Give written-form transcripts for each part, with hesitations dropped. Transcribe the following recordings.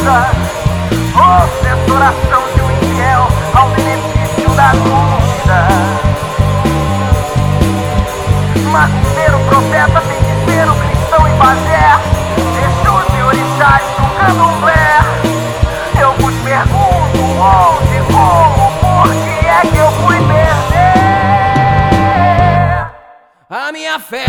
ajuda. Ostentação de um infiel ao benefício da dúvida. Macumbeiro, profeta, feiticeiro, cristão e pajé, Exus e orixás do candomblé. Eu vos pergunto onde, como, por que é que eu fui perder a minha fé?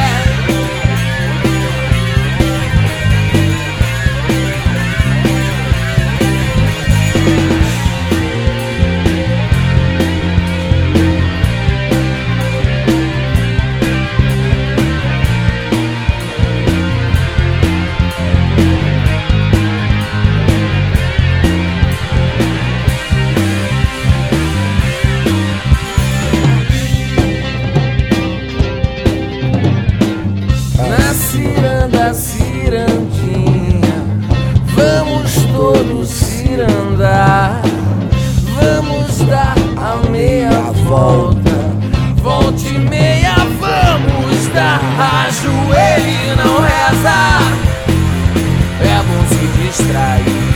Ciranda, cirandinha, vamos todos cirandar. Vamos dar a meia volta, volta e meia vamos dar. Ajoelhe e não reza, é bom se distrair.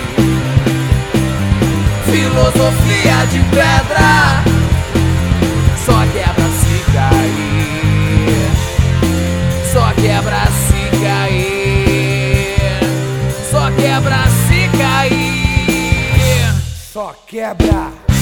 Filosofia de pedra, só quebra se cair. Só quebra se cair. Só quebra se cair. Só quebra.